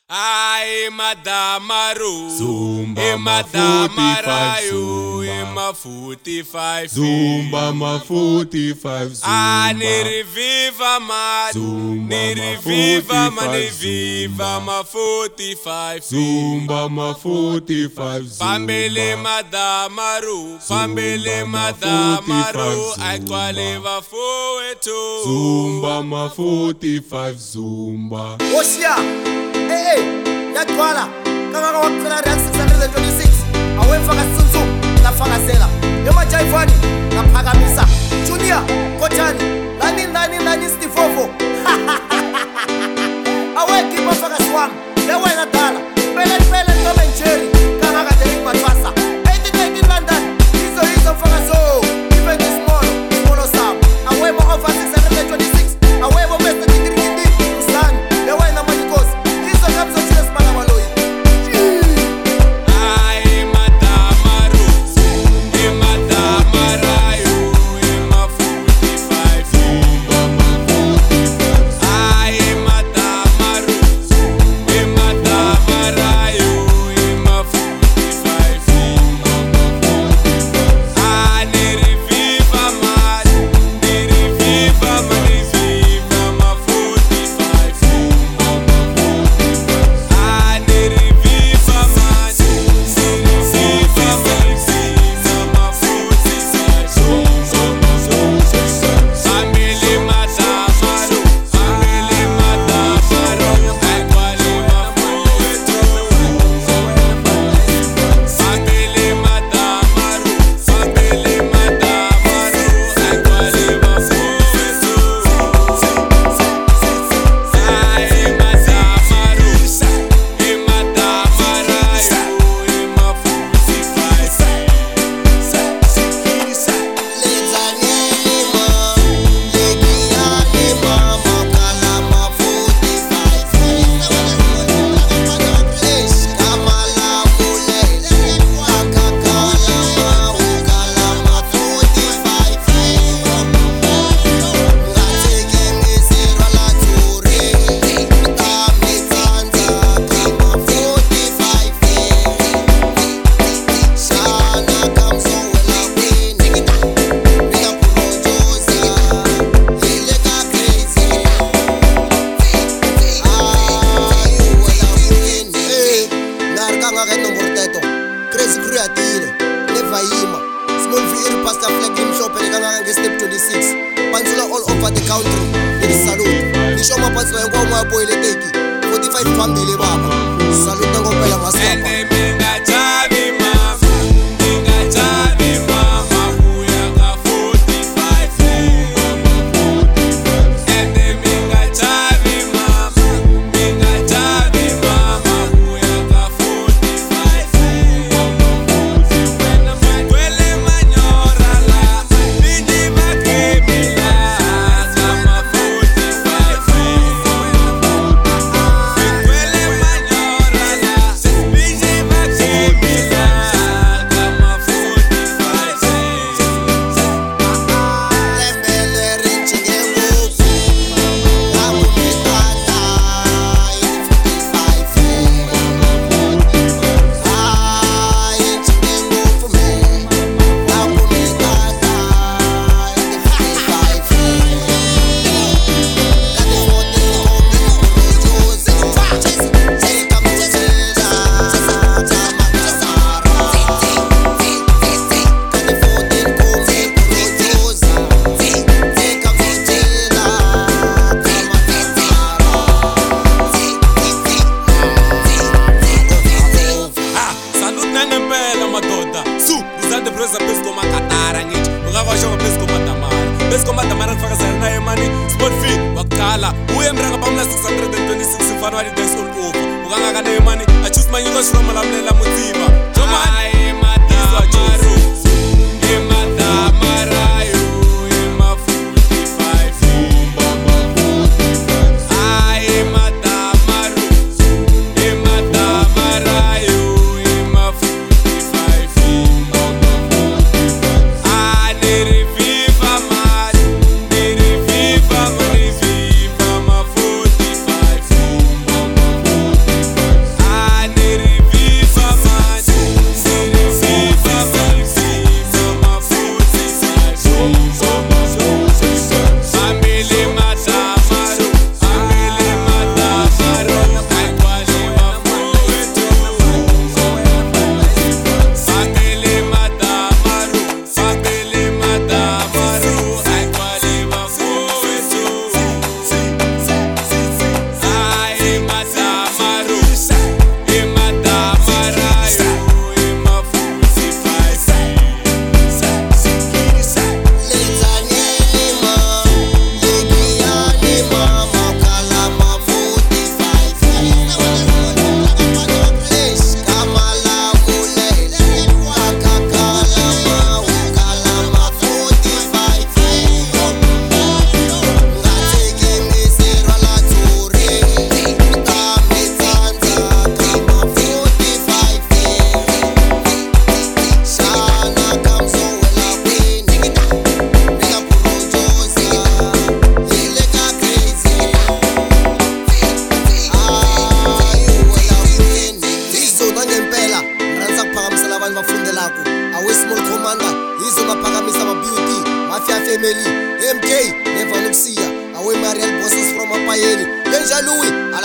Ai madamaru Zumba ma ma 45 ma 45 Zumba ma 45 Zumba Niri viva ma Zumba Niri ma viva ma 45 Niri viva ma 45 Zumba ma 45 Zumba Pambele madamaru Pambele ma madamaru 45 Ai kwale Zumba vafoetu Zumba ma 45 Zumba Oshia, yagcwala kangaka waqela rand 626 awemfaka sunsu ngafakazela emajayivani ngaphakamisa Junior Kotani nani Stifofo awekipa fakasi wami lewena dala pele Tom and Jerry kangaka Derek Matwasa 18 London hizo mfakazo even this small sam awemo over 626 awemo Mr. Tingirindi Usani lewena Manikosi hizo kabzo chile smala maloi Ai madamaru madamarayu ma 45 Zumba ma 45 Ai madamaru madamarayu ma 45 Zumba ma 45 Niri viva ma Niri viva ma 45 Zumba ma 45 Niri viva ma Family madamaru Family madamaru Aikwale vafoetu Family madamaru Family madamaru Aikwale vafoetu Ai madamaru madamarayu ma 45 Crazy creatine, never yima. Small V pasta flag him shop and kangaka step 26. Pansula all over the country. It is salute. Nisho mapansula ngwa mwa boy le teki. 45 phambili baba. Salute ngopela masapa. Ende mingajabi mama Mingajabi mama Kuya ka 45 Ende mingajabi mama Mingajabi mama Kuya ka 45 Wena magwele manyora la Bindi makemila Kama 45 Magwele manyora la Bindi makemila Kama 45 Salute nangempela madoda Su, uzande presa Pesco makatara ngithi Ungavasho Pesco madamara Pesco madamara kufakazela naye mani Sport fit wakala Uye mranga pamla 626 mfano wali days all over Ukangaka naye mani I choose my English from lamlela mutima Jomani madamaru madamarayu ma 45 Zumba ma 45 Ai madamaru madamarayu ma 45 Zumba ma 45 Niri viva ma Niri viva ma 45 Zumba ma 45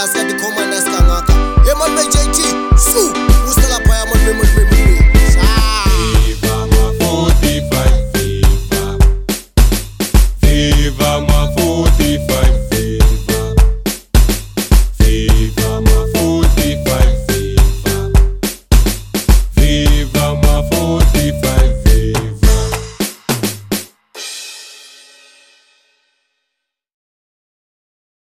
sika tikhoma